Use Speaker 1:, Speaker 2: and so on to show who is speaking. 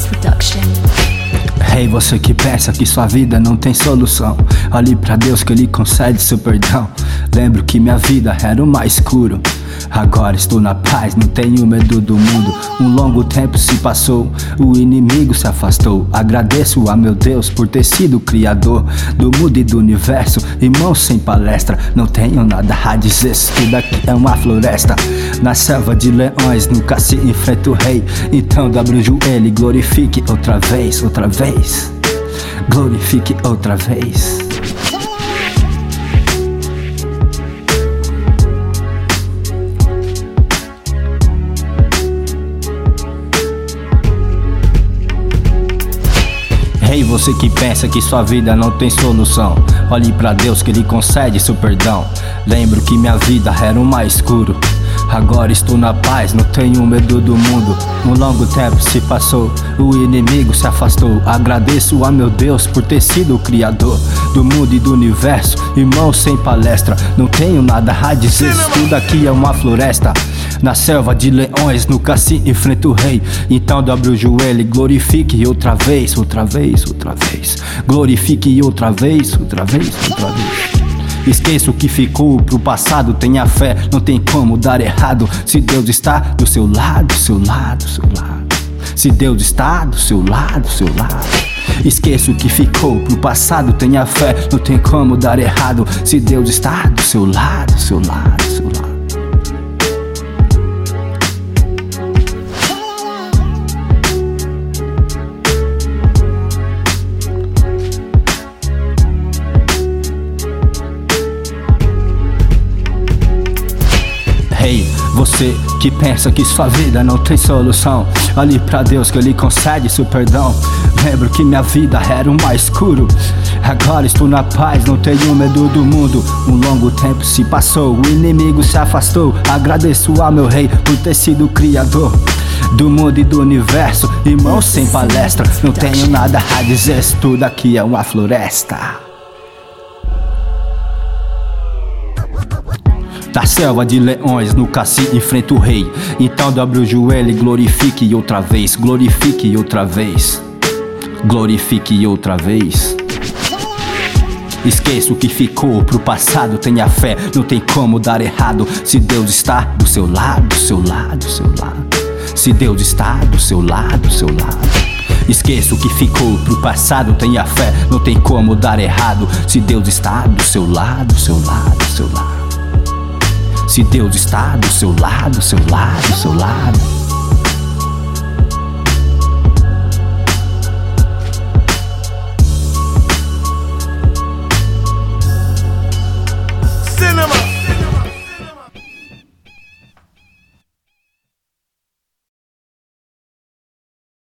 Speaker 1: Beats Production.
Speaker 2: Hey, você que pensa que sua vida não tem solução, olhe pra Deus que Ele concede seu perdão. Lembro que minha vida era o mais escuro, agora estou na paz, não tenho medo do mundo. Um longo tempo se passou, o inimigo se afastou. Agradeço a meu Deus por ter sido o criador do mundo e do universo. Irmão sem palestra, não tenho nada a dizer, tudo aqui é uma floresta. Na selva de leões, nunca se enfrenta o rei. Então dobre o joelho e glorifique outra vez, outra vez. Glorifique outra vez. Hey, você que pensa que sua vida não tem solução, olhe pra Deus que Ele concede seu perdão. Lembro que minha vida era o mais escuro, agora estou na paz, não tenho medo do mundo. Um longo tempo se passou, o inimigo se afastou. Agradeço a meu Deus por ter sido o criador do mundo e do universo. Irmão sem palestra, não tenho nada a dizer, tudo aqui é uma floresta. Na selva de leões, nunca se enfrenta o rei. Então dobre o joelho e glorifique outra vez, outra vez, outra vez. Glorifique outra vez, outra vez, outra vez. Esqueça o que ficou pro passado, tenha fé, não tem como dar errado. Se Deus está do seu lado, seu lado, seu lado. Se Deus está do seu lado, seu lado. Esqueça o que ficou pro passado, tenha fé, não tem como dar errado. Se Deus está do seu lado, seu lado, seu lado. Hey, você que pensa que sua vida não tem solução, olhe pra Deus que Ele concede seu perdão. Lembro que minha vida era o mais escuro, agora estou na paz, não tenho medo do mundo. Um longo tempo se passou, o inimigo se afastou. Agradeço a meu rei por ter sido o criador do mundo e do universo. Irmão sem palestra, não tenho nada a dizer, tudo aqui é uma floresta. Da selva de leões, nunca se enfrenta o rei. Então dobre o joelho e glorifique outra vez. Glorifique outra vez. Glorifique outra vez. Esqueça o que ficou pro passado, tenha fé, não tem como dar errado. Se Deus está do seu lado, seu lado, seu lado. Se Deus está do seu lado, seu lado. Esqueça o que ficou pro passado, tenha fé, não tem como dar errado. Se Deus está do seu lado, seu lado, seu lado. Se Deus está do seu lado, seu lado, seu lado.